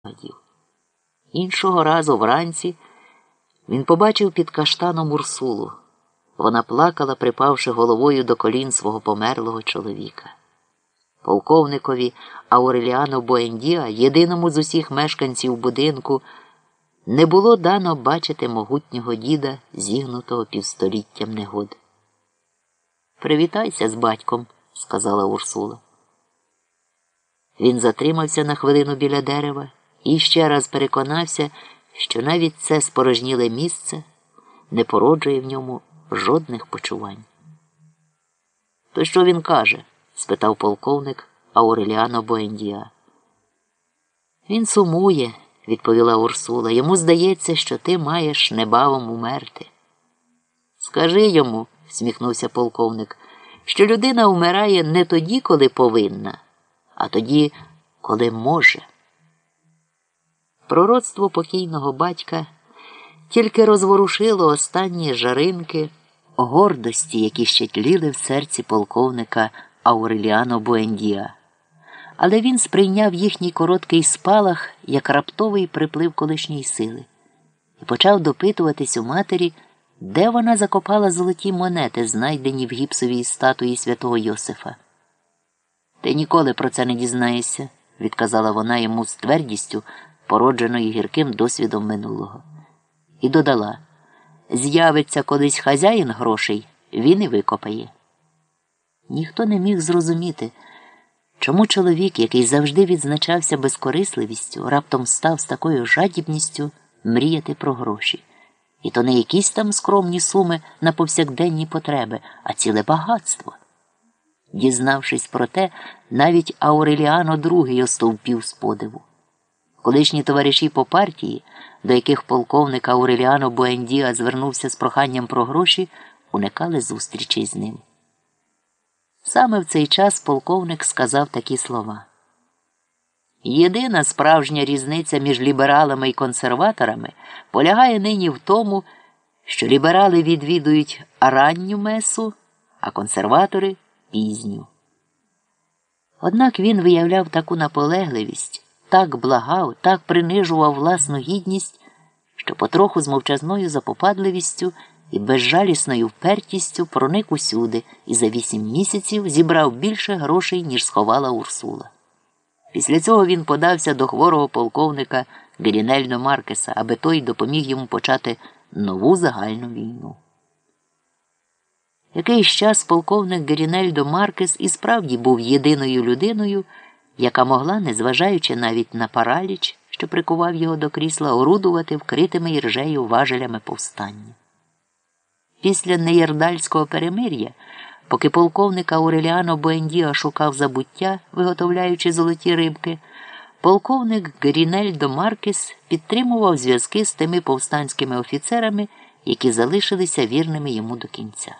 спогадів. Іншого разу вранці він побачив під каштаном Урсулу. Вона плакала, припавши головою до колін свого померлого чоловіка. Полковникові Ауреліано Буендіа, єдиному з усіх мешканців будинку, не було дано бачити могутнього діда, зігнутого півстоліттям негод. «Привітайся з батьком», – сказала Урсула. Він затримався на хвилину біля дерева і ще раз переконався, що навіть це спорожніле місце не породжує в ньому жодних почувань. «То що він каже?» – спитав полковник Ауреліано Буендіа. «Він сумує», – відповіла Урсула. «Йому здається, що ти маєш небавом умерти». «Скажи йому», – всміхнувся полковник, – «що людина вмирає не тоді, коли повинна, а тоді, коли може». Пророцтво покійного батька тільки розворушило останні жаринки гордості, які ще тліли в серці полковника Ауреліано Буендіа. Але він сприйняв їхній короткий спалах як раптовий приплив колишньої сили і почав допитуватись у матері, де вона закопала золоті монети, знайдені в гіпсовій статуї святого Йосифа. «Ти ніколи про це не дізнаєшся», – відказала вона йому з твердістю, породженою гірким досвідом минулого. І додала: «З'явиться колись хазяїн грошей, він і викопає». Ніхто не міг зрозуміти, чому чоловік, який завжди відзначався безкорисливістю, раптом став з такою жадібністю мріяти про гроші. І то не якісь там скромні суми на повсякденні потреби, а ціле багатство. Дізнавшись про те, навіть Ауреліано II остовпів з подиву. Колишні товариші по партії, до яких полковник Ауреліано Буендіа звернувся з проханням про гроші, уникали зустрічей з ним. Саме в цей час полковник сказав такі слова: «Єдина справжня різниця між лібералами і консерваторами полягає нині в тому, що ліберали відвідують ранню месу, а консерватори – пізню». Однак він виявляв таку наполегливість, так благав, так принижував власну гідність, що потроху з мовчазною запопадливістю і безжалісною впертістю проник усюди і за 8 місяців зібрав більше грошей, ніж сховала Урсула. Після цього він подався до хворого полковника Герінельдо Маркеса, аби той допоміг йому почати нову загальну війну. Якийсь час полковник Герінельдо Маркес і справді був єдиною людиною, яка могла, незважаючи навіть на параліч, що прикував його до крісла, орудувати вкритими іржею важелями повстання. Після неєрдальського перемир'я, поки полковник Ауреліано Буендіа шукав забуття, виготовляючи золоті рибки, полковник Герінельдо Маркес підтримував зв'язки з тими повстанськими офіцерами, які залишилися вірними йому до кінця.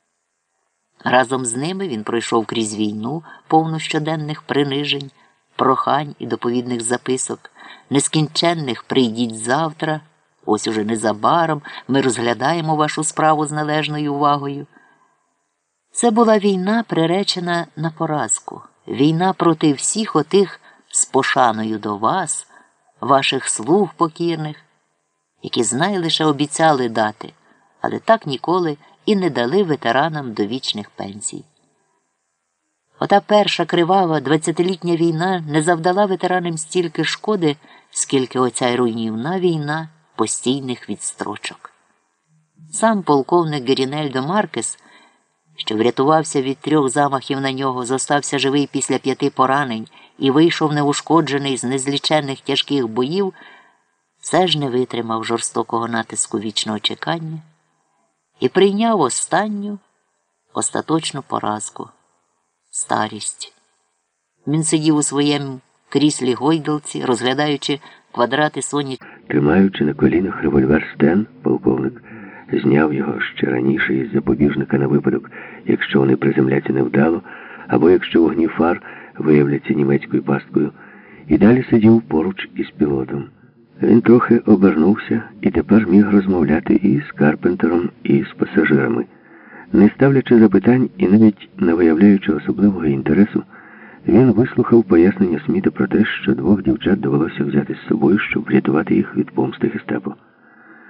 Разом з ними він пройшов крізь війну, повну щоденних принижень, прохань і доповідних записок, нескінченних «прийдіть завтра», «ось уже незабаром», «ми розглядаємо вашу справу з належною увагою». Це була війна, приречена на поразку, війна проти всіх отих з пошаною до вас, ваших слуг покірних, які, знай, лише обіцяли дати, але так ніколи і не дали ветеранам довічних пенсій. Ота перша кривава 20-літня війна не завдала ветеранам стільки шкоди, скільки оця руйнівна війна постійних відстрочок. Сам полковник Герінельдо Маркес, що врятувався від 3 замахів на нього, зостався живий після 5 поранень і вийшов неушкоджений з незліченних тяжких боїв, все ж не витримав жорстокого натиску вічного чекання і прийняв останню, остаточну поразку – старість. Він сидів у своєму кріслі-гойдалці, розглядаючи квадрати соні. Тримаючи на колінах револьвер Стен, полковник зняв його ще раніше із запобіжника на випадок, якщо вони приземляться невдало, або якщо вогні фар виявляться німецькою пасткою, і далі сидів поруч із пілотом. Він трохи обернувся і тепер міг розмовляти і з Карпентером, і з пасажирами. Не ставлячи запитань і навіть не виявляючи особливого інтересу, Він вислухав пояснення Сміта про те, що двох дівчат довелося взяти з собою, щоб врятувати їх від помсти гестапо.